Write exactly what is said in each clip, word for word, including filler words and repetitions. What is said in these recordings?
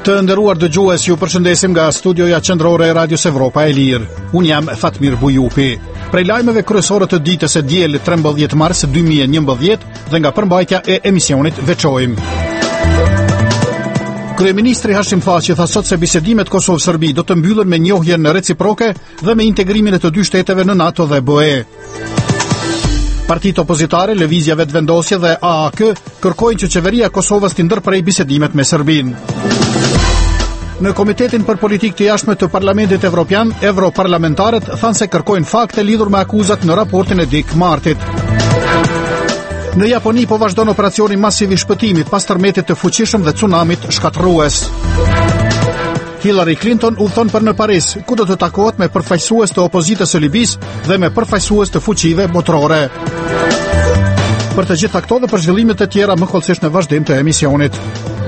Të nderuar dëgjues, ju përshëndesim nga studioja qendrore e Radios Evropa e Lirë. Unë jam Fatmir Bujupi. Prej lajmeve kryesore të ditës së diel trembëdhjetë mars dy mijë e njëmbëdhjetë dhe nga përmbajtja e emisionit veçojmë. Kryeministri Hashim Thaçi tha sot se bisedimet Kosovë-Serbi do të mbyllen me njohjen reciproke dhe me integrimin e të dy shteteve në NATO dhe B E. Partitë opozitare, Lëvizja Vetëvendosje dhe A A K kërkojnë që qeveria e Kosovës të ndërprej bisedimet me Serbinë. Në Komitetin për Politikë të Jashtme të Parlamentit Evropian, europarlamentarët thanë se kërkojnë fakte lidhur me akuzat në raportin e Dick Martit. Në Japoni po vazhdon operacioni masiv i shpëtimit pas tërmetit të fuqishëm dhe tsunamit shkatërrues. Hillary Clinton udhton për në Paris, ku do të takohet me përfaqësues të opozitës së Libis dhe me përfaqësues të fuqive botërore. Për të gjitha këto dhe për zhvillimet e tjera më kollësisht në vazhdim të emisionit.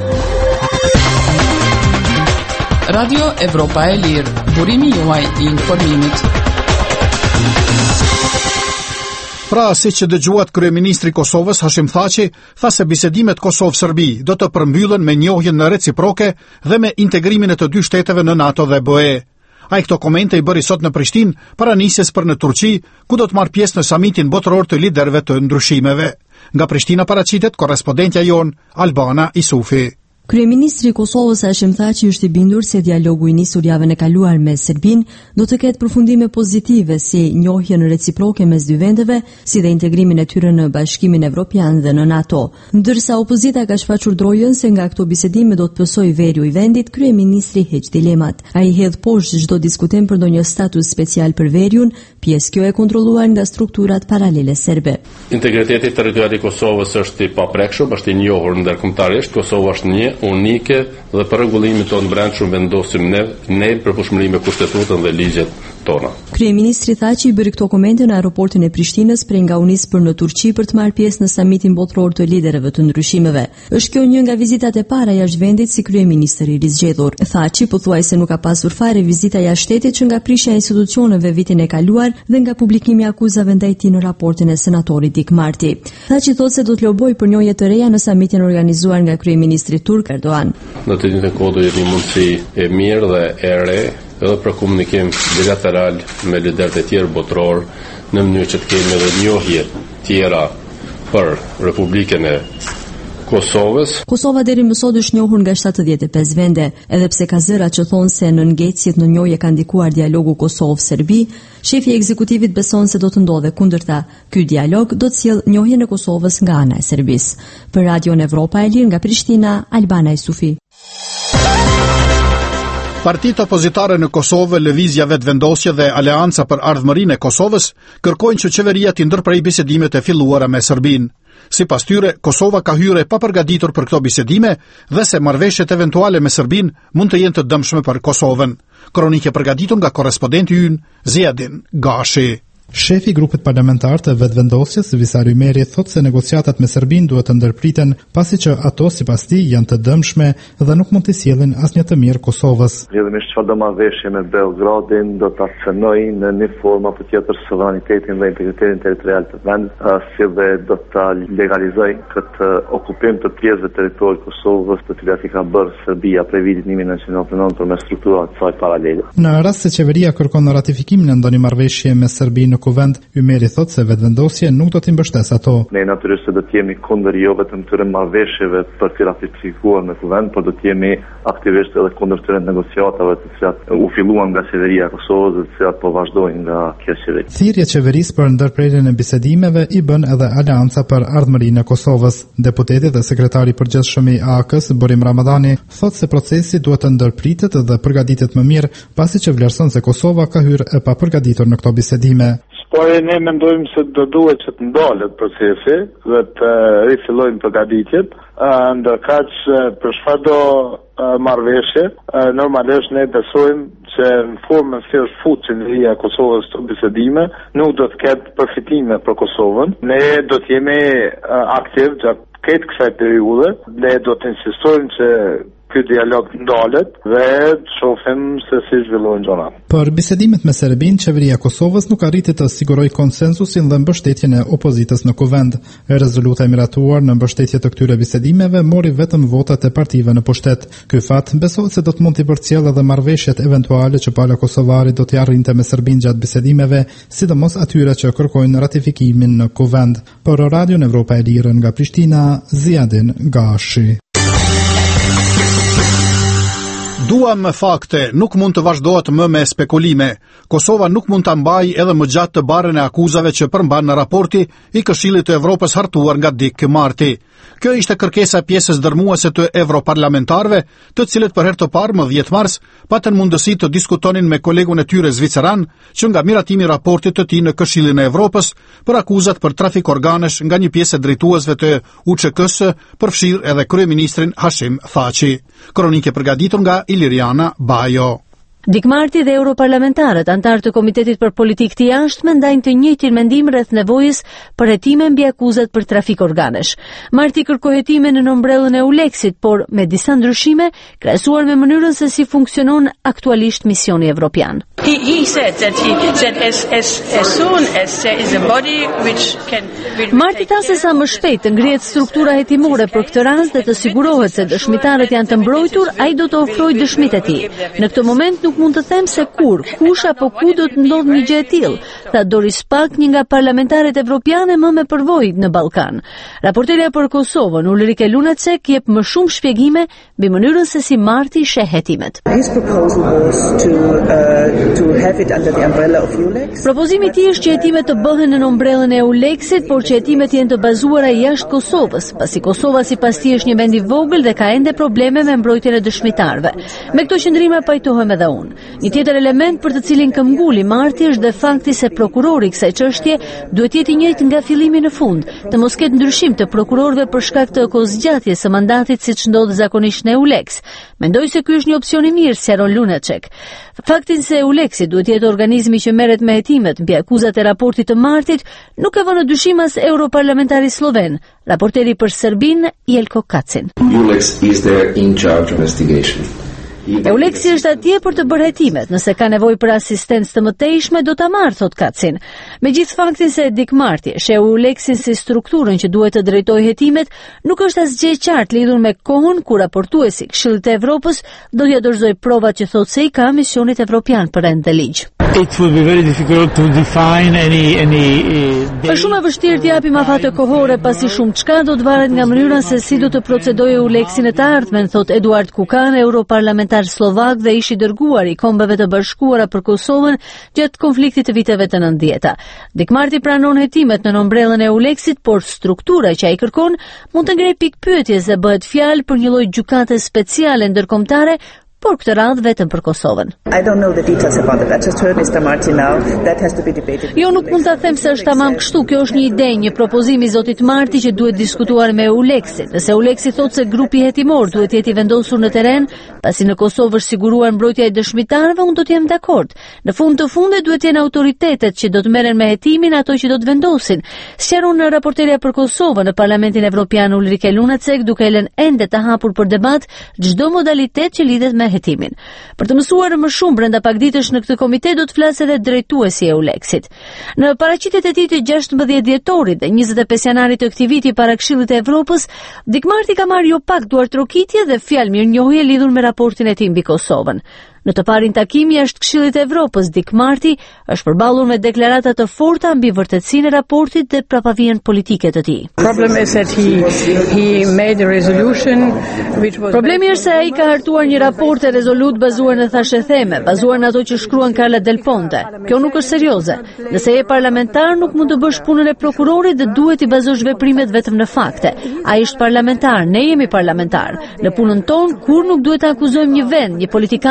Radio Evropa e Lirë, burimi juaj i informimit. Pra, si që dëgjuat kryeministri Kosovës Hashim Thaçi, tha se bisedimet Kosovë-Serbi do të përmbyllen me njohjen reciproke dhe me integrimin e të dy shteteve në NATO dhe B E. Ai këto komente i bëri sot në Prishtinë para nisjes për në Turqi, ku do të marrë pjesë në samitin botëror të liderëve të ndryshimeve. Nga Prishtina paraqitet korrespondentja jon Albana Isufi. Kryeministri i Kosovës Hashim Thaçi është i bindur se dialogu i nisur javën e kaluar me Serbinë do të ketë përfundime pozitive si njohjen reciproke mes dy vendeve, si dhe integrimin e tyre në Bashkimin Evropian dhe në NATO. Ndërsa opozita ka shfaqur drojën se nga këto bisedime do të pësojë veriu i vendit, kryeministri heq dilemat. Ai hedh poshtë çdo diskutim për ndonjë status special për veriun, pjesë kjo e kontrolluar nga strukturat paralele serbe. Integriteti territorial i Kosovës është i paprekshëm, është i njohur ndërkombëtarisht. Kosova është një unike dhe për rregullimin tonë brendshëm vendosim ne ne përputhshmëri me kushtetutën dhe ligjet tona. Kryeministri Thaçi bëri këto komente në aeroportin e Prishtinës prej nga u nis për në Turqi për të marrë pjesë në samitin botëror të liderëve të ndryshimeve. Është kjo një nga vizitat e para jashtë vendit si kryeministër i rizgjedhur. Thaçi pothuajse nuk ka pasur fare vizita jashtë shtetit që nga prishja e institucioneve vitin e kaluar dhe nga publikimi i akuzave ndaj tij në raportin e senatorit Dick Marti. Thaçi thotë se do të lobojë për njohje të reja në samitin organizuar nga kryeministri turk Erdogan. Në të njëjtën kohë do jetë një mundësi e mirë dhe e re edhe për komunikim bilateral me liderët e tjerë botëror në mënyrë që të kemi edhe njohje tjera për Republikën e Kosovës. Kosova deri më sot është njohur nga shtatëdhjetë e pesë vende, edhe pse ka zëra që thonë se në ngecjet në njohje ka ndikuar dialogu Kosovë-Serbi, shefi i ekzekutivit beson se do të ndodhe kundërta. Ky dialog do të sjellë njohjen e Kosovës nga ana e Serbisë. Për Radion Evropa e Lirë nga Prishtina, Albana Isufi. Partitë opozitare në Kosovë, Lëvizja Vetëvendosje dhe Aleanca për Ardhmërinë e Kosovës kërkojnë që qeveria të ndërprej bisedimet e filluara me Serbinë. Sipas tyre, Kosova ka hyrë pa përgatitur për këto bisedime dhe se marrëveshjet eventuale me Serbinë mund të jenë të dëmshme për Kosovën. Kronikë e përgatitur nga korrespondenti ynë Ziadin Gashi. Shefi i grupit parlamentar të Vetëvendosjes, Visar Ymeri, thotë se negociatat me Serbinë duhet të ndërpriten, pasi që ato sipas tij janë të dëmshme dhe nuk mund të sjellin asnjë të mirë Kosovës. Rrjedhimisht çfarë do marrëveshje me Beogradin do ta cënojë në një formë apo tjetër sovranitetin dhe integritetin territorial të vendit, si dhe do ta legalizojë këtë okupim të pjesëve të territorit të Kosovës, të cilat i ka bërë Serbia prej vitit një mijë e nëntëqind e nëntëdhjetë e nëntë përmes strukturave të saj paralele. Në rast se qeveria kërkon ratifikimin e ndonjë marrëveshje me Serbinë në kuvend, Ymeri thotë se Vetëvendosje nuk do t'i mbështesë ato. Ne natyrisht do të jemi kundër jo vetëm këtyre marrëveshjeve për të ratifikuar në kuvend, por do të jemi aktivisht edhe kundër këtyre negociatave të cilat u filluan nga qeveria e Kosovës dhe të cilat po vazhdojnë nga kjo qeveri. Thirrje qeverisë për ndërprerjen e bisedimeve i bën edhe Aleanca për Ardhmërinë e Kosovës. Deputeti dhe sekretari i përgjithshëm i A A K-s Borim Ramadani thotë se procesi duhet të ndërpritet dhe përgatitet më mirë, pasi që vlerëson se Kosova ka hyrë e papërgatitur në këto bisedime. Por ne mendojmë se do duhet që të ndalet procesi dhe të rifillojnë përgatitjet, ndërkaq për çfarë do marrëveshje, normalisht ne besojmë që në formën si është futur qeveria e Kosovës të bisedime, nuk do të ketë përfitime për Kosovën. Ne do të jemi aktiv gjatë këtë kësaj periudhe, ne do të insistojmë që ky dialog ndalet dhe të shohim se si zhvillohen gjërat. Për bisedimet me Serbinë, qeveria e Kosovës nuk arriti të sigurojë konsensusin dhe mbështetjen e opozitës në kuvend. Rezoluta e miratuar në mbështetje të këtyre bisedimeve mori vetëm votat e partive në pushtet. Ky fat besohet se do të mund të përcjellë edhe marrëveshjet eventuale që pala kosovari do t'i arrinte me Serbinë gjatë bisedimeve, sidomos atyre që kërkojnë ratifikimin në kuvend. Për Radion Evropa e Lirë nga Prishtina, Ziadin Gashi. Duam me fakte, nuk mund të vazhdohet më me spekulime. Kosova nuk mund të mbaj edhe më gjatë të barën e akuzave që përmban në raporti i Këshillit të Evropës hartuar nga Dick Marty. Kjo ishte kërkesa pjesës dërmuese të evroparlamentarëve, të cilët për herë të parë më dhjetë mars patën mundësi të diskutonin me kolegun e tyre zviceran, që nga miratimi i raportit të tij në Këshillin e Evropës për akuzat për trafik organesh nga një pjesë e drejtuesve të U Ç K-s, përfshirë edhe kryeministrin Hashim Thaçi. Kronike përgatitur nga Iliriana Bajo. Dick Marty dhe europarlamentarët antar të Komitetit për Politikë të Jashtme ndajnë të njëjtin mendim rreth nevojës për hetime mbi akuzat për trafik organesh. Marty kërkoi hetime në nëmbrellën e Eulexit, por me disa ndryshime, krahasuar me mënyrën se si funksionon aktualisht misioni evropian. He, he said that he that as as as soon as there is a body which can Marty tha se sa më shpejt të ngrihet struktura hetimore për këtë rast dhe të sigurohet se dëshmitarët janë të mbrojtur, ai do të ofrojë dëshmitë e tij. Në këtë moment nuk mund të them se kur, kush apo ku do të ndodhë një gjë e tillë, tha Doris Pack, një nga parlamentarët evropiane më me përvojë në Ballkan. Raporterja për Kosovën, Ulrike Lunacek, jep më shumë shpjegime mbi mënyrën se si Marty sheh hetimet. His proposal was to uh, to have it under the umbrella of Eulex. Propozimi i tij është që hetimet të bëhen në ombrellën e Eulexit, por që hetimet jenë të bazuara jashtë Kosovës, pasi Kosova sipas tij është një vend i vogël dhe ka ende probleme me mbrojtjen e dëshmitarëve. Me këto qëndrime pajtohem edhe unë. Një tjetër element për të cilin këmbguli Marty është dhe fakti se prokurori i kësaj çështje duhet jetë i njëjtë nga fillimi në fund, të mos ketë ndryshim të prokurorëve për shkak të kozgjatjes së mandatit siç ndodh zakonisht në Eulex. Mendoj se ky është një opsion i mirë, sqaron Lunacek. Faktin se Eulexi duhet jetë organizmi që merret me hetimet mbi akuzat e raportit të Martit nuk e vënë në dyshim as europarlamentari sloven, raporteri për Serbinë Jelko Kacin. Eulex is there in charge of investigation. Eulexi është atje për të bërë hetimet, nëse ka nevojë për asistencë të mëtejshme do ta marrë, thot Kacin. Megjithë faktin se Dick Marty sheh Eulexin si strukturën që duhet të drejtojë hetimet, nuk është asgjë e qartë lidhur me kohën kur raportuesi Këshillit të Evropës do t'ia dorëzojë provat që thotë se i ka misionit evropian për rend dhe ligj. It would be very difficult to define any any uh, Është shumë e vështirë të japim afate kohore pasi shumë çka do të varet nga mënyra se si do të procedojë Eulexi në të ardhmen, thot Eduard Kukan, europarlamentar slovak dhe ish i dërguar i Kombeve të Bashkuara për Kosovën gjatë konfliktit të viteve të nëntëdhjetë. Dick Marty pranon hetimet në ombrellën e Eulexit, por struktura që ai kërkon mund të ngrej pikpyetje se bëhet fjalë për një lloj gjykate speciale ndërkombëtare, por këtë radhë vetëm për Kosovën. I don't know the details about it. I just heard Mister Marty now. That has to be debated. Jo, nuk mund ta them se është tamam kështu. Kjo është një ide, një propozim i zotit Marty që duhet diskutuar me Eulexin. Nëse Eulexi thotë se grupi hetimor duhet jetë i vendosur në terren, pasi në Kosovë është siguruar mbrojtja e dëshmitarëve, unë do të jem dakord. Në fund të fundit duhet të jenë autoritetet që do të merren me hetimin, ato që do të vendosin. Sqaron në raporterja për Kosovën në Parlamentin Evropian Ulrike Lunacek, duke lënë ende të hapur për debat çdo modalitet që lidhet me hetimin. Për të mësuar më shumë brenda pak ditësh në këtë komitet do të flasë edhe drejtuesi i Eulexit. Në paraqitjet e tij të gjashtëmbëdhjetë dhjetorit dhe njëzet e pesë janarit të këtij viti para Këshillit të Evropës, Dick Marty ka marrë jo pak duartrokitje dhe fjalë mirënjohje lidhur me raportin e tij mbi Kosovën. Në të parin takim jashtë Këshillit të Evropës, Dick Marty është përballur me deklarata të forta mbi vërtetësinë e raportit dhe prapavijën politike të tij. problem is that he he made a resolution which was Problemi është se ai ka hartuar një raport e rezolut bazuar në thashetheme, bazuar në ato që shkruan Carla Del Ponte. Kjo nuk është serioze. Nëse je parlamentar nuk mund të bësh punën e prokurorit dhe duhet i bazosh veprimet vetëm në fakte. Ai është parlamentar, ne jemi parlamentar. Në punën tonë kur nuk duhet të akuzojmë një vend, një politikan apo një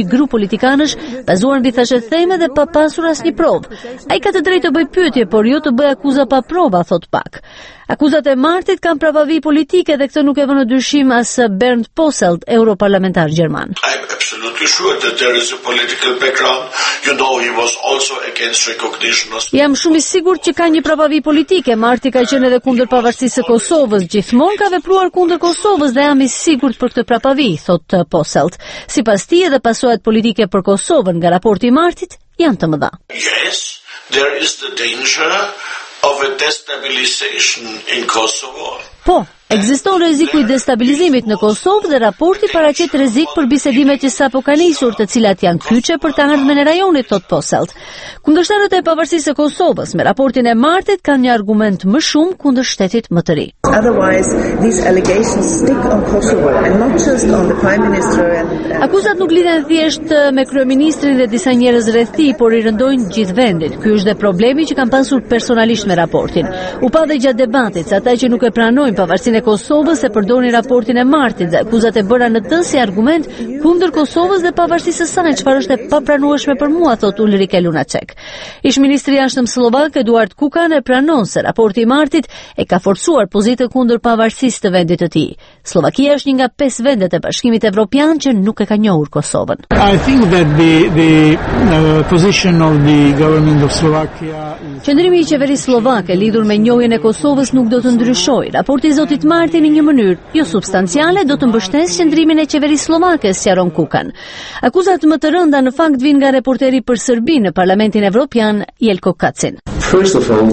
një grup politikanësh bazuar mbi thashë theme dhe pa pasur asnjë provë. Ai ka të drejtë të bëjë pyetje, por jo të bëjë akuza pa prova, thot Pak. Akuzat e Martit kanë pravavi politike dhe këtë nuk e vënë në dyshim as Bernd Posselt, europarlamentar gjerman. I'm absolutely sure that there is a political background. You know, he was also against recognition of... Jam shumë i sigurt që ka një pravavi politike. Marti ka qenë edhe kundër pavarësisë së Kosovës, gjithmonë ka vepruar kundër Kosovës dhe jam i sigurt për këtë pravavi, thot Posselt. Sipas tij, edhe pasojat politike për Kosovën nga raporti i Martit janë të mëdha. Yes, there is the danger of a destabilization in Kosovo. Po, ekziston rreziku i destabilizimit në Kosovë dhe raporti paraqet rrezik për bisedimet që sapo kanë nisur, të cilat janë kyçe për të ardhmen e rajonit, thot Posselt. Kundërshtarët e pavarësisë së Kosovës me raportin e Martit kanë një argument më shumë kundër shtetit më të ri. Otherwise, these allegations stick on Kosovo and not just on the prime minister and Akuzat nuk lidhen thjesht me kryeministrin dhe disa njerëz rreth tij, por i rëndojnë gjithë vendit. Ky është dhe problemi që kanë pasur personalisht me raportin. U pa dhe gjatë debatit se ata që nuk e pranojnë pavarësinë e Kosovës e përdorin raportin e Martit dhe akuzat e bëra në të si argument kundër Kosovës dhe pavarësisë së saj, çfarë është e papranueshme për mua, thot Ulrike Lunacek. Ish ministri i jashtëm slovak Eduard Kukan e pranon se raporti i Martit e ka forcuar pozitën kundër pavarësisë të vendit të tij. Slovakia është një nga pesë vendet e Bashkimit Evropian që nuk e ka njohur Kosovën. I think that the the uh, position of the government of Slovakia is... Qëndrimi i qeverisë slovake lidhur me njohjen e Kosovës nuk do të ndryshojë. Raporti i zotit Marti në një mënyrë jo substanciale do të mbështesë qëndrimin e qeverisë slovake, sqaron Kukan. Akuzat më të rënda në fakt vijnë nga reporteri për Serbinë në Parlamentin Evropian, Jelko Kacin. First of all,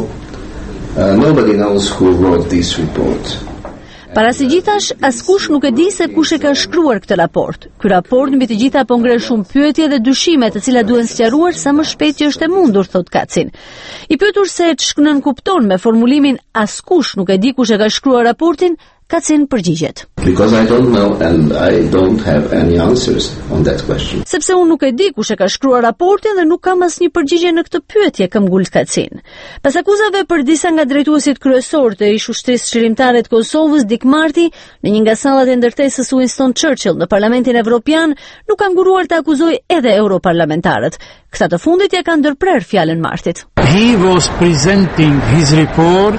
uh, nobody knows who wrote this report. Para së gjithash, askush nuk e di se kush e ka shkruar këtë raport. Ky raport mbi të gjitha po ngre shumë pyetje dhe dyshime, të cilat duhen sqaruar sa më shpejt që është e mundur, thot Kacin. I pyetur se ç'nën kupton me formulimin askush nuk e di kush e ka shkruar raportin, Kacin përgjigjet. Because I don't know and I don't have any answers on that question. Sepse unë nuk e di kush e ka shkruar raportin dhe nuk kam asnjë përgjigje në këtë pyetje, këmbgul Kacin. Pas akuzave për disa nga drejtuesit kryesor të ish ushtrisë çlirimtare të Kosovës, Dick Marty, në një nga sallat e ndërtesës Winston Churchill në Parlamentin Evropian, nuk ka nguruar të akuzojë edhe europarlamentarët. Këta të fundit ja kanë ndërprer fjalën Martit. He was presenting his report.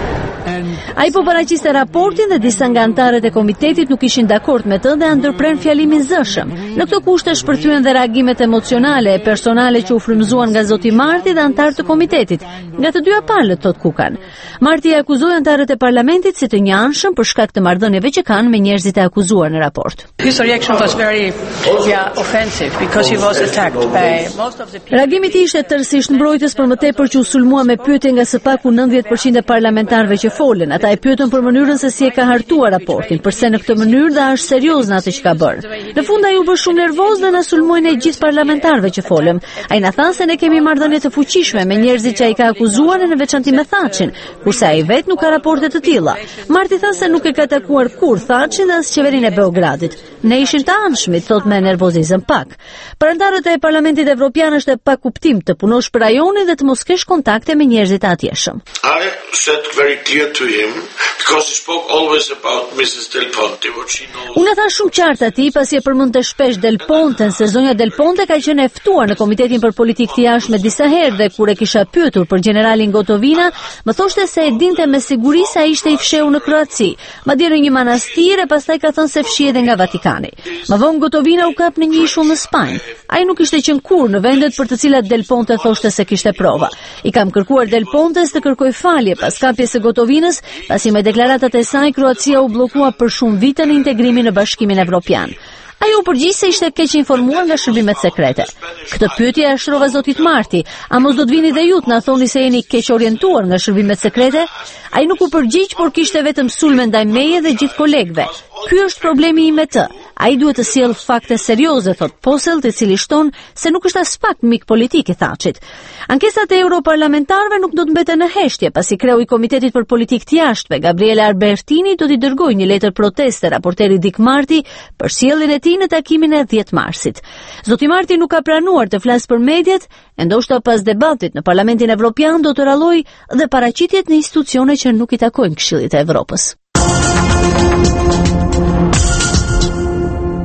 Ai po paraqiste raportin dhe disa nga anëtarët e komitetit nuk ishin dakord me të dhe ndërpren fjalimin zëshëm. Në këto kushte shpërthyen dhe reagimet emocionale e personale që u frymëzuan nga zoti Marti dhe anëtarët e komitetit, nga të dyja palët, thot Kukan. Marti e akuzoi anëtarët e parlamentit si të njanshëm për shkak të marrëdhënieve që kanë me njerëzit e akuzuar në raport. His reaction was very yeah, offensive because he was attacked by most of the people. Reagimi i tij ishte tërësisht mbrojtës, për më tepër që u sulmua me pyetje nga së paku nëntëdhjetë përqind e parlamentarëve që folën. Ata e pyetën për mënyrën se si e ka hartuar raportin, përse në këtë mënyrë dhe është serioz në atë që ka bërë. Në fund ai u bë shumë nervoz dhe na sulmoi ne gjithë parlamentarëve që folëm. Ai na tha se ne kemi marrëdhënie të fuqishme me njerëzit që ai ka akuzuar, në veçanti me Thatchin, kurse ai vet nuk ka raporte të tilla. Marti tha se nuk e ka takuar kur Thatchin dhe as qeverinë e Beogradit. Ne ishim të anshmit, thot me nervozizëm pak. Për anëtarët e Parlamentit Evropian është e pa kuptim të punosh për rajonin dhe të mos kesh kontakte me njerëzit e atjeshëm. I said very clear to him because he spoke always about Missus Del Ponte, what she knows. Unë tha shumë qartë atij pasi e përmendte shpesh Del Ponten, se zonja Del Ponte ka qenë e ftuar në Komitetin për Politikë të Jashtme disa herë dhe kur e kisha pyetur për generalin Gotovina, më thoshte se e dinte me siguri se ai ishte i fshehur në Kroaci, madje në një manastir e pastaj ka thënë se fshihet edhe nga Vatikani. Më vonë Gotovina u kap në një ishull në Spanjë. Ai nuk ishte qenë kurrë në vendet për të cilat Del Ponte thoshte se kishte prova. I kam kërkuar Del Pontes të kërkoj falje pas kapjes së Gotovinës, pasi me deklaratat e saj Kroacia u bllokua për shumë vite në integrimin në Bashkimin Evropian. Ai u përgjigj se ishte keq informuar nga shërbimet sekrete. Këtë pyetje e shrova zotit Marti, a mos do të vini dhe ju të na thoni se jeni keq orientuar nga shërbimet sekrete? Ai nuk u përgjigj, por kishte vetëm sulme ndaj meje dhe gjithë kolegëve. Ky është problemi im me të. Ai duhet të sjell fakte serioze, thot Posselt, i cili shton se nuk është as pak mik politik i Thatchit. Ankesat e europarlamentarëve nuk do të mbeten në heshtje, pasi kreu i Komitetit për Politikë të Jashtme, Gabriele Albertini, do t'i dërgojë një letër proteste raporterit Dick Marty për sjelljen e tij në takimin e dhjetë marsit. Zoti Marty nuk ka pranuar të flasë për mediat, e ndoshta pas debatit në Parlamentin Evropian do të rallojë dhe paraqitjet në institucione që nuk i takojnë Këshillit të Evropës.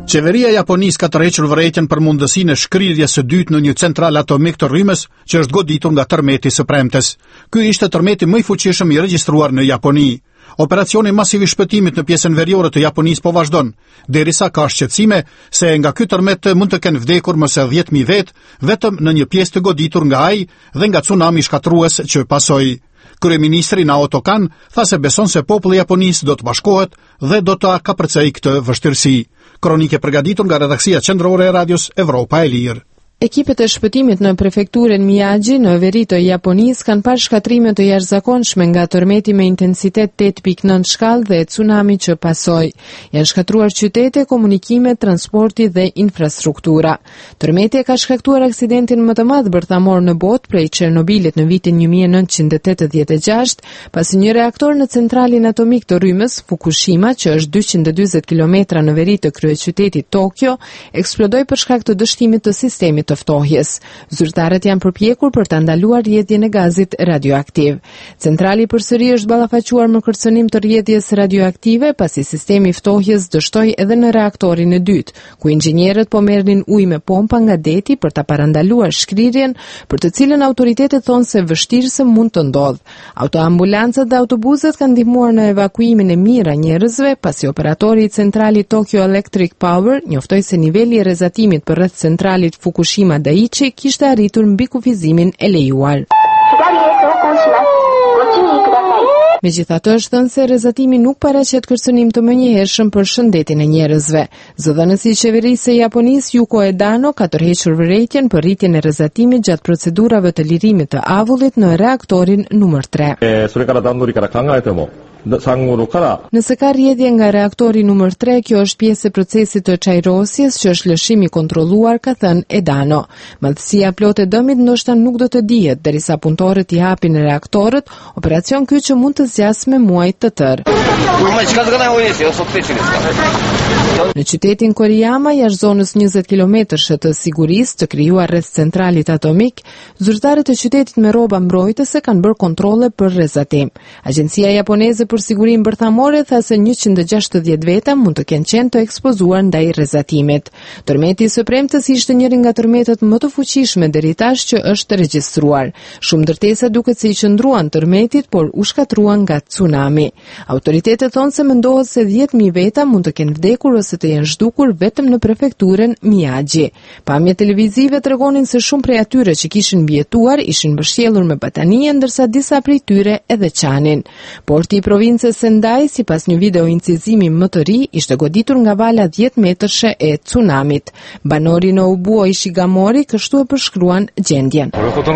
Qeveria e Japonisë ka tërhequr vërejtjen për mundësinë e shkrirjes së dytë në një central atomik të rrymës që është goditur nga tërmeti së premtes. Ky ishte tërmeti më i fuqishëm i regjistruar në Japoni. Operacioni masiv i shpëtimit në pjesën veriore të Japonisë po vazhdon, derisa ka shqetësime se nga ky tërmet mund të kenë vdekur më së dhjetë mijë vetë vetëm në një pjesë të goditur nga ai dhe nga tsunami shkatrues që pasoi. Kryeministri Naoto Kan tha se beson se populli i Japonisë do të bashkohet dhe do të kapërcejë këtë vështirësi. Kronike përgatitur nga redaksia qendrore e Radios Evropa e Lirë. Ekipet e shpëtimit në prefekturën Miyagi në veri të Japonisë kanë parë shkatrime të jashtëzakonshme nga tërmeti me intensitet tetë pikë nëntë shkallë dhe tsunami që pasoi. Janë shkatruar qytete, komunikime, transporti dhe infrastruktura. Tërmeti e ka shkaktuar aksidentin më të madh bërthamor në botë prej Çernobilit në vitin një mijë e nëntëqind e tetëdhjetë e gjashtë, pasi një reaktor në centralin atomik të rrymës Fukushima, që është dyqind e dyzet kilometra në veri të kryeqytetit Tokyo, eksplodoi për shkak të dështimit të sistemit të ftohjes. Zyrtarët janë përpjekur për të ndaluar rrjedhjen e gazit radioaktiv. Centrali përsëri është ballafaquar me kërcënim të rrjedhjes radioaktive pasi sistemi i ftohjes dështoi edhe në reaktorin e dytë, ku inxhinierët po merrnin ujë me pompa nga deti për ta parandaluar shkrirjen, për të cilën autoritetet thonë se vështirëse mund të ndodhë. Autoambulancat dhe autobuset kanë ndihmuar në evakuimin e mijëra njerëzve, pasi operatori i centralit Tokyo Electric Power njoftoi se niveli i rrezatimit për rreth centralit Fukushima Daiichi kishte arritur mbi kufizimin e lejuar. Megjithatë, është thënë se rrezatimi nuk paraqet kërcënim të menjëhershëm për shëndetin e njerëzve. Zëdhënësi i qeverisë së Japonisë Yuko Edano ka tërhequr vërejtjen për rritjen e rrezatimit gjatë procedurave të lirimit të avullit në reaktorin numër tre. Nëse ka rrjedhje nga reaktori numër tre, kjo është pjesë e procesit të çajrosjes, që është lëshim i kontrolluar, ka thënë Edano. Madhësia plotë e dëmit ndoshta nuk do të dihet derisa punëtorët i hapin reaktorët, operacion ky që mund të zgjasë me muaj të tërë. Në qytetin Koriyama, jashtë zonës njëzet kilometrësh të sigurisë të krijuar rreth centralit atomik, zyrtarët e qytetit me rroba mbrojtëse kanë bërë kontrolle për rrezatim. Agjencia japoneze për sigurim bërthamore tha se njëqind e gjashtëdhjetë veta mund të kenë qenë të ekspozuar ndaj rrezatimit. Tërmeti së premtes ishte njëri nga tërmetet më të fuqishme deri tash që është regjistruar. Shumë ndërtesa duket se i qëndruan tërmetit, por u shkatruan nga tsunami. Autoritetet thonë se mendohet se dhjetë mijë veta mund të kenë vdekur ose të jenë zhdukur vetëm në prefekturën Miyagi. Pamjet televizive tregonin se shumë prej atyre që kishin mbijetuar ishin mbështjellur me batanije, ndërsa disa prej tyre edhe qanin. Porti i provincës Sendai, sipas një video incizimi më të ri, ishte goditur nga vala dhjetë metërshe e tsunamit. Banori në Ubuo Ishigamori kështu e përshkruan gjendjen.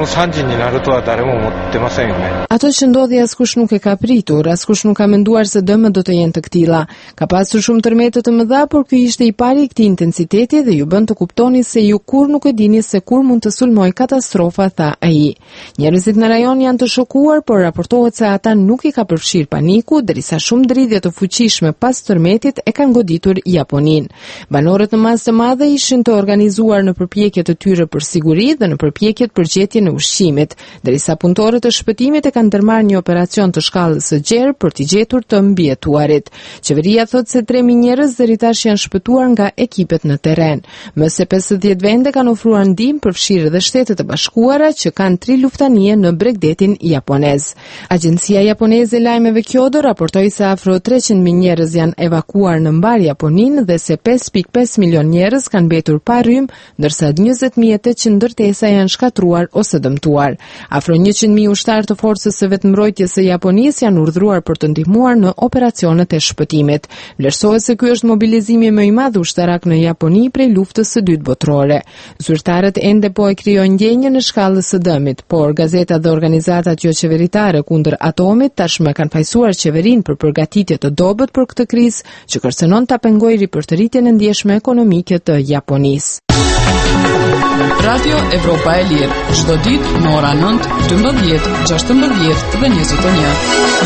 Ato që ndodhi askush nuk e ka pritur, askush nuk ka menduar se dëmet do të jenë të këtilla. Ka pasur shumë tërmete të mëdha, por ky ishte i pari i këtij intensiteti dhe ju bën të kuptoni se ju kur nuk e dini se kur mund të sulmoj katastrofa, tha ai. Njerëzit në rajon janë të shokuar, por raportohet se ata nuk i ka përfshirë paniku, derisa shumë dridhje të fuqishme pas tërmetit e kanë goditur Japoninë. Banorët në masë të madhe ishin të organizuar në përpjekjet e tyre për siguri dhe në përpjekjet për gjetjen e ushqimit, derisa punëtorët e shpëtimit e kanë ndërmarrë një operacion të shkallës së gjerë për t'i gjetur të mbijetuarit. Qeveria thotë se tre mijë njerëz deri tash janë shpëtuar nga ekipet në terren. Më se pesëdhjetë vende kanë ofruar ndihmë, përfshirë edhe Shtetet e Bashkuara që kanë tri luftanie në Bregdetin japonez. Agjencia japoneze e lajmeve Kyodo raportoi se afro treqind mijë njerëz janë evakuar në mbar Japoninë dhe se pesë pikë pesë milion njerëz kanë mbetur pa rrymë, ndërsa njëzet mijë e tetëqind ndërtesa janë shkatruar ose dëmtuar. Afro njëqind mijë ushtarë të forcës së vetëmbrojtjes së Japonisë janë urdhëruar për të ndihmuar në operacionet e shpëtimit. Vlerësohet se ky është mobilizimi më i madh ushtarak në Japoni prej luftës së dytë botërore. Zyrtarët ende po e krijojnë ndjenjën në shkallës së dëmit, por gazetat dhe organizatat jo qeveritare kundër atomit tashmë kanë fajsuar qeverinë për përgatitje të dobët për këtë krizë që kërcënon ta pengojë ripërtëritjen e ndjeshme ekonomike të Japonisë. Radio Evropa e Lirë, çdo ditë në ora nëntë, dymbëdhjetë, gjashtëmbëdhjetë dhe njëzet e një.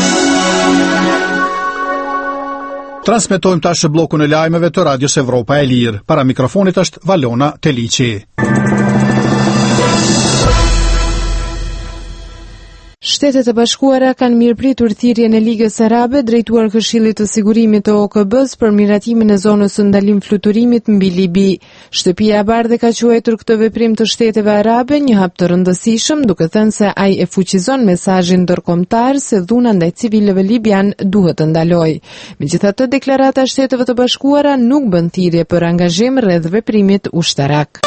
Transmetojmë tash bllokun e lajmeve të Radios Evropa e Lirë. Para mikrofonit është Valona Teliçi. Shtetet e Bashkuara kanë mirëpritur thirrjen e Ligës Arabe drejtuar Këshillit të Sigurimit të O K B-s për miratimin e zonës së ndalim fluturimit mbi Libi. Shtëpia e Bardhë ka quajtur këtë veprim të Shteteve Arabe një hap të rëndësishëm, duke thënë se ai e fuqizon mesazhin ndërkombëtar se dhuna ndaj civilëve libian duhet të ndalojë. Megjithatë, deklarata e Shteteve të Bashkuara nuk bën thirrje për angazhim rreth veprimit ushtarak.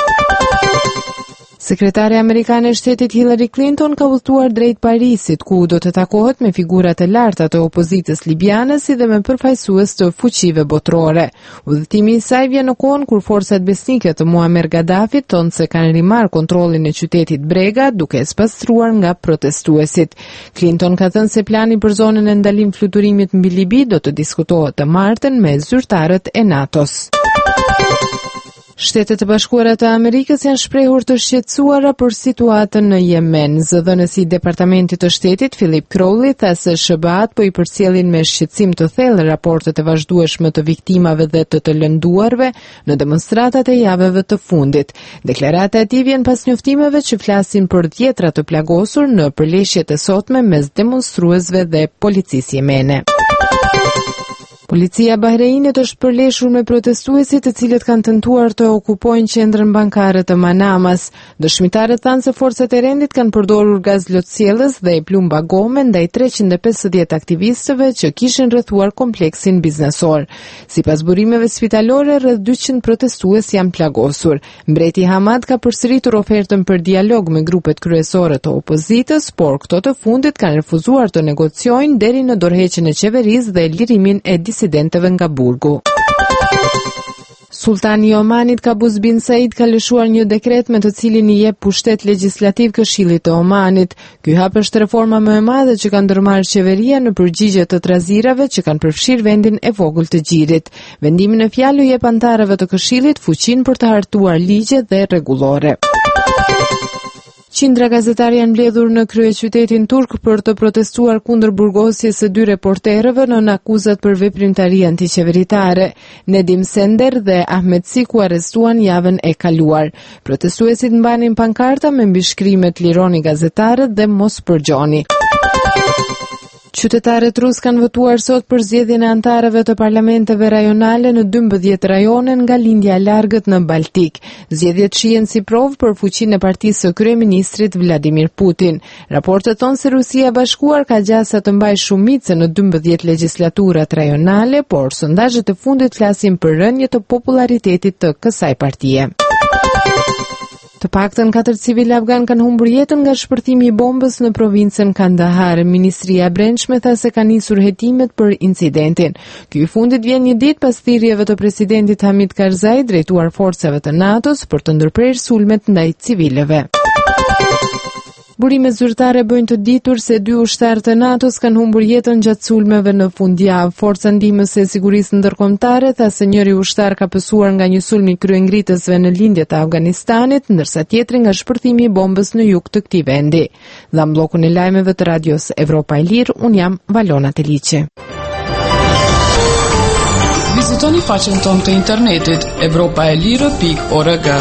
Sekretare amerikane e shtetit Hillary Clinton ka udhëtuar drejt Parisit, ku do të takohet me figurat e larta të opozitës libiane si dhe me përfaqësues të fuqive botërore. Udhëtimi i saj vjen në kohën kur forcat besnike të Muammar Gaddafit thonë se kanë rimarrë kontrollin e qytetit Brega, duke e spastruar nga protestuesit. Clinton ka thënë se plani për zonën e ndalim fluturimit mbi Libi do të diskutohet të martën me zyrtarët e NATO-s. Shtetet e Bashkuara të Amerikës janë shprehur të shqetësuara për situatën në Yemen. Zëdhënësi i Departamentit të Shtetit, Philip Crowley, tha se S B A-t po i përcjellin me shqetësim të thellë raportet e vazhdueshme të viktimave dhe të të lënduarve në demonstratat e javëve të fundit. Deklarata e tij vjen pas njoftimeve që flasin për dhjetra të plagosur në përleshjet e sotme mes demonstruesve dhe policisë jemene. Policia Bahreinit është përleshur me protestuesit të cilët kanë tentuar të okupojnë qendrën bankare të Manamas. Dëshmitarët thanë se forcat e rendit kanë përdorur gaz lotësjellës dhe plumba gome ndaj treqind e pesëdhjetë aktivistëve që kishin rrethuar kompleksin biznesor. Sipas burimeve spitalore, rreth dyqind protestues janë plagosur. Mbreti Hamad ka përsëritur ofertën për dialog me grupet kryesore të opozitës, por këto të fundit kanë refuzuar të negociojnë deri në dorëheqjen e qeverisë dhe lirimin e disidentëve nga burgu. Sultani i Omanit Qabus bin Said ka lëshuar një dekret me të cilin i jep pushtet legjislativ Këshillit të Omanit. Ky hap është reforma më e madhe që ka ndërmarrë qeveria në përgjigje të trazirave që kanë përfshirë vendin e vogël të Gjirit. Vendimi në fjalë u jep anëtarëve të Këshillit fuqinë për të hartuar ligje dhe rregullore. Qindra gazetari janë mbledhur në kryeqytetin turk për të protestuar kundër burgosjes së dy reporterëve nën akuzat për veprimtari antiqeveritare. Nedim Sender dhe Ahmet Siku arrestuan javën e kaluar. Protestuesit mbanin pankarta me mbishkrimet "Lironi gazetarët" dhe "Mos përgjoni". Qytetarët rus kanë votuar sot për zgjedhjen e anëtarëve të parlamenteve rajonale në dymbëdhjetë rajone nga lindja e largët në Baltik. Zgjedhjet shihen si provë për fuqinë e partisë së kryeministrit Vladimir Putin. Raportet thonë se Rusia e Bashkuar ka gjasa të mbajë shumicën në dymbëdhjetë legjislaturat rajonale, por sondazhet e fundit flasin për rënje të popularitetit të kësaj partie. Të paktën katër civilë afgan kanë humbur jetën nga shpërthimi i bombës në provincën Kandahar. Ministria e Brendshme tha se kanë nisur hetimet për incidentin. Ky i fundit vjen një ditë pas thirrjeve të presidentit Hamid Karzai drejtuar forcave të NATO-s për të ndërprerë sulmet ndaj civilëve. Burimet zyrtare bëjnë të ditur se dy ushtarë të NATO-s kanë humbur jetën gjatë sulmeve në fundjavë. Forca ndihmëse e sigurisë ndërkombëtare tha se njëri ushtar ka pësuar nga një sulm i kryengritësve në lindjet e Afganistanit, ndërsa tjetri nga shpërthimi i bombës në jug të këtij vendi. Dha bllokun e lajmeve të Radios Evropa e Lirë, un jam Valona Teliçi. Vizitoni faqen tonë të internetit evropa e lirë pikë org.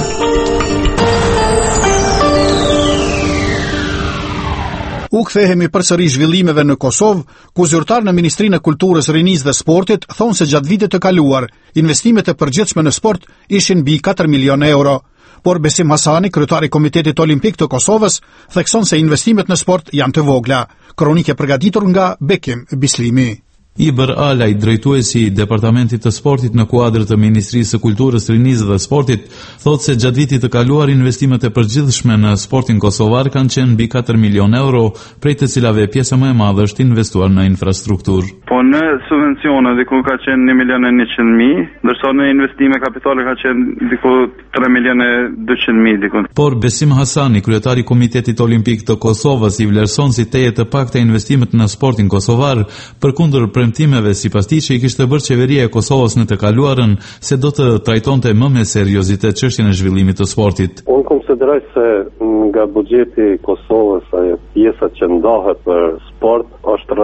U kthehemi përsëri zhvillimeve në Kosovë, ku zyrtar në Ministrinë e Kulturës, Rinisë dhe Sportit thonë se gjatë vitit të kaluar, investimet e përgjithshme në sport ishin mbi katër milionë euro. Por Besim Hasani, kryetari i Komitetit Olimpik të Kosovës, thekson se investimet në sport janë të vogla. Kronikë e përgatitur nga Bekim Bislimi. Iber Alaj, drejtuesi i Departamentit të Sportit në kuadër të Ministrisë së Kulturës, Rinisë dhe Sportit, thotë se gjatë vitit të kaluar investimet e përgjithshme në sportin kosovar kanë qenë mbi katër milionë euro, prej të cilave pjesa më e madhe është investuar në infrastrukturë. Po në subvencione diku ka qenë një milion e njëqind mijë, ndërsa në investime kapitale ka qenë diku tre milion e dyqind mijë diku. Por Besim Hasani, kryetari i Komitetit Olimpik të Kosovës, i vlerëson si teje të pakta investimet në sportin kosovar, përkundër premtimeve sipas tij që i kishte bërë qeveria e Kosovës në të kaluarën se do të trajtonte më me seriozitet çështjen e zhvillimit të sportit. Unë konsideroj se nga buxheti i Kosovës ajo pjesa që ndahet për sport është rreth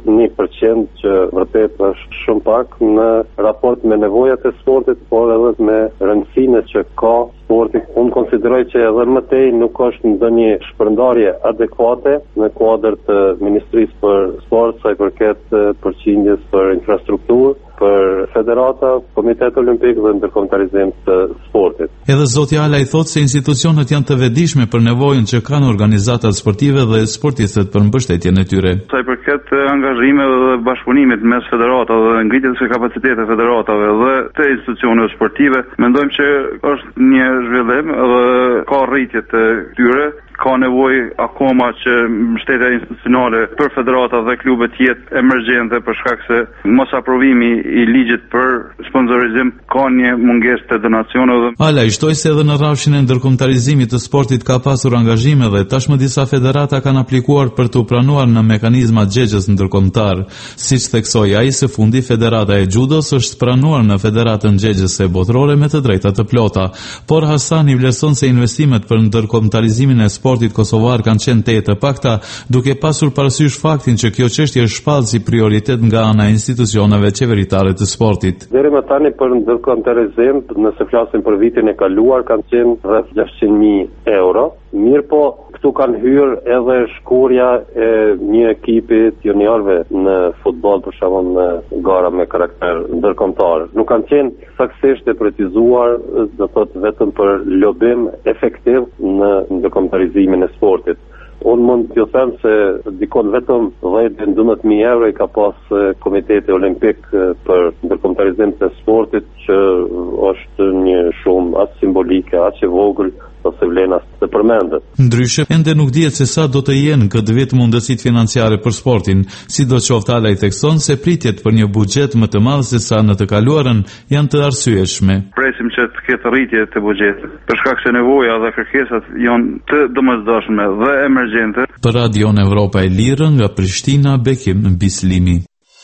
një përqind që vërtet është shumë pak në raport me nevojat e sportit, por edhe me rëndësinë që ka sporti. Unë konsideroj që edhe më tej nuk është ndonjë shpërndarje adekuate në kuadër të Ministrisë për Sport sa i përket përqindjes për infrastrukturë, për federata, Komiteti Olimpik dhe ndërkombëtarizim të sportit. Edhe zoti Ala i thotë se institucionet janë të vetëdijshme për nevojën që kanë organizatat sportive dhe sportistët për mbështetjen e tyre. Sa i përket angazhimeve dhe bashkëpunimit mes federatave dhe ngritjes së kapacitetit të federatave dhe të institucioneve sportive, mendojmë që është një zhvillim dhe ka rritje të këtyre. Ka nevojë akoma që mbështetja institucionale për federata dhe klubet jetë emergjente për shkak se mos aprovimi i ligjit për sponsorizim ka një mungesë të donacioneve. Ala i shtoi se edhe në rrafshin e ndërkombëtarizimit të sportit ka pasur angazhime dhe tashmë disa federata kanë aplikuar për të pranuar në mekanizma xhexhës ndërkombëtar. Siç theksoi ai, së fundi Federata e Judos është pranuar në Federatën xhexhëse botërore me të drejta të plota, por Hasani vlerëson se investimet për ndërkombëtarizimin e sportit kosovar kanë qenë te të pakta, duke pasur parasysh faktin që kjo çështje është shpallë si prioritet nga ana e institucioneve qeveritare të sportit. Deri më tani për ndërkombëtarizim, nëse flasim për vitin e kaluar, kanë qenë rreth gjashtëqind mijë euro. Mirë po, këtu kanë hyrë edhe shkurja e një ekipi juniorëve në futboll, për shembull në gara me karakter ndërkombëtar. Nuk kanë qenë saktësisht e precizuar, do të thotë vetëm për lobim efektiv në ndërkombëtarizimin e sportit. Unë mund t'ju them se dikon vetëm dhjetë deri në dymbëdhjetë mijë euro i ka pas Komiteti Olimpik për ndërkombëtarizim të sportit, që është një shumë aq simbolike, aq e vogël, ose vlenas të përmendet. Ndryshe, ende nuk dihet se sa do të jenë këtë vit mundësitë financiare për sportin, sidoqoftë Ala i thekson se pritjet për një buxhet më të madh se sa në të kaluarën janë të arsyeshme. Presim që të ketë rritje të buxhetit, për shkak se nevoja dhe kërkesat janë të domosdoshme dhe emergjente. Për Radion Evropa e Lirë nga Prishtina, Bekim Bislimi.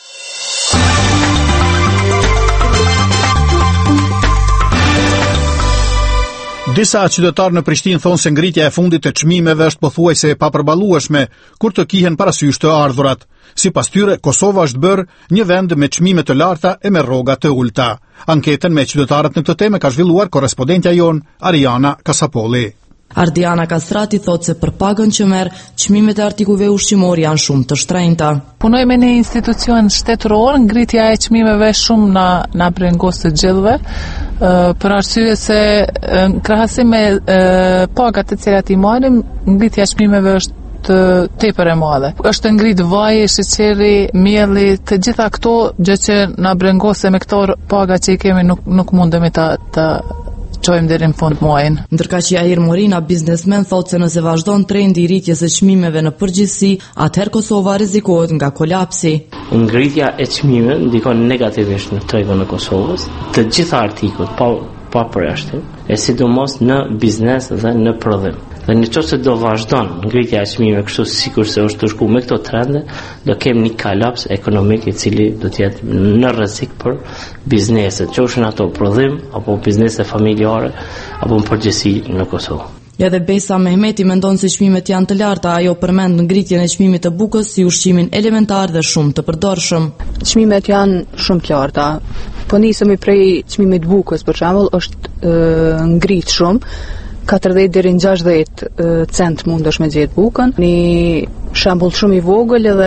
Disa qytetarë në Prishtinë thonë se ngritja e fundit të çmimeve është pothuajse e papërballueshme kur të kihen parasysh të ardhurat. Sipas tyre, Kosova është bërë një vend me çmime të larta e me rroga të ulta. Anketën me qytetarët në këtë temë ka zhvilluar korrespondentja jon Ariana Kasapolli. Ardiana Kastrati thot se për pagën që merr, çmimet e artikujve ushqimor janë shumë të shtrenjta. Punoj me një institucion shtetëror, ngritja e çmimeve shumë na na brengos të gjithëve, për arsye se në krahasim me pagat të cilat i marrim, ngritja e çmimeve është të tepër e madhe. Është ngrit vaji, sheqeri, mielli, të gjitha këto gjë që na brengose me këto paga që i kemi nuk nuk mundemi ta ta çojmë deri në fund muajin. Ndërka që Jair Morina, biznesmen, thotë se nëse vazhdon trendi i rritjes së çmimeve në përgjithësi, atëherë Kosova rrezikohet nga kolapsi. Ngritja e çmimeve ndikon negativisht në tregun e Kosovës, të gjitha artikujt pa pa përjashtim, e sidomos në biznes dhe në prodhim. Dhe në qoftë se do vazhdon ngritja e çmimeve kështu sikur se është të shku me këto trende, do kemi një kolaps ekonomik i cili do të jetë në rrezik për bizneset, qofshin ato prodhim apo biznese familjare apo në përgjithësi në Kosovë. Edhe Besa Mehmeti mendon se çmimet janë të larta, ajo përmend ngritjen e çmimit të bukës si ushqimin elementar dhe shumë të përdorshëm. Çmimet janë shumë të larta. Po nisemi prej çmimit të bukës, për shembull, është ngrit shumë. katërdhjetë deri në gjashtëdhjetë cent mundesh me gjetë bukën. Një shembull shumë i vogël edhe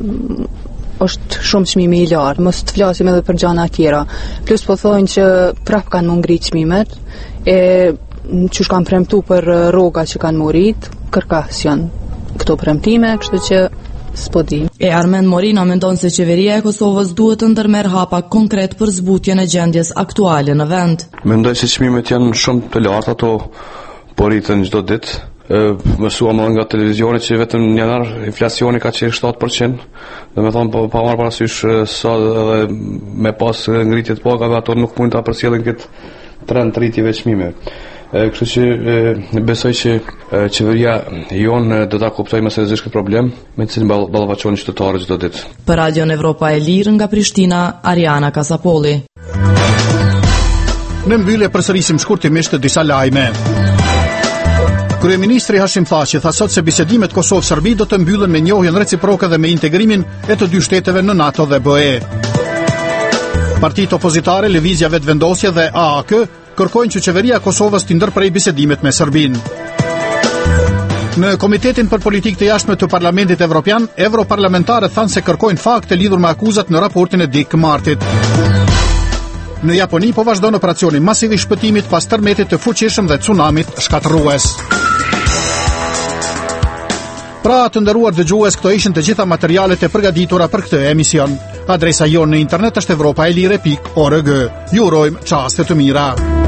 është shumë çmimi i lartë. Mos të flasim edhe për gjëra tjera. Plus po thonë që prap kanë më ngrit çmimet, e që shkanë premtu për rroga që kanë morit, kërkas janë këto premtime, kështu që s'po di. E Armen Morina mendon se qeveria e Kosovës duhet të ndërmerr hapa konkret për zbutjen e gjendjes aktuale në vend. Mendoj se çmimet janë shumë të larta, ato po rriten çdo ditë. Mësuam nga televizioni që vetëm në janar inflacioni ka qenë shtatë përqind, dhe me thonë pa marrë parasysh sa edhe me pas ngritjet pagave, ato nuk mund ta përcjellin këtë trend të rritjeve çmimeve. Kështu që besoj që qeveria jonë do ta kuptojë më seriozisht këtë problem, me të cilin ballafaqohen qytetarët çdo ditë. Për Radion Evropa e Lirë nga Prishtina, Ariana Kasapolli. Në mbyllje përsërisim shkurtimisht disa lajme. Kryeministri Hashim Thaçi tha sot se bisedimet Kosovë-Serbi do të mbyllen me njohjen reciproke dhe me integrimin e të dy shteteve në NATO dhe B E. Partitë opozitare, Lëvizja Vetëvendosje dhe A A K kërkojnë që qeveria e Kosovës të ndërprej bisedimet me Serbinë. Në Komitetin për Politikë të Jashtme të Parlamentit Evropian, europarlamentarët thanë se kërkojnë fakte lidhur me akuzat në raportin e Dick Martit. Në Japoni po vazhdon operacioni masiv i shpëtimit pas tërmetit të fuqishëm dhe tsunamit shkatërrues. Pra, të nderuar dëgjues, këto ishin të gjitha materialet e përgatitura për këtë emision. Adresa jonë në internet është evropaelire pikë org. Ju urojmë çaste të mira.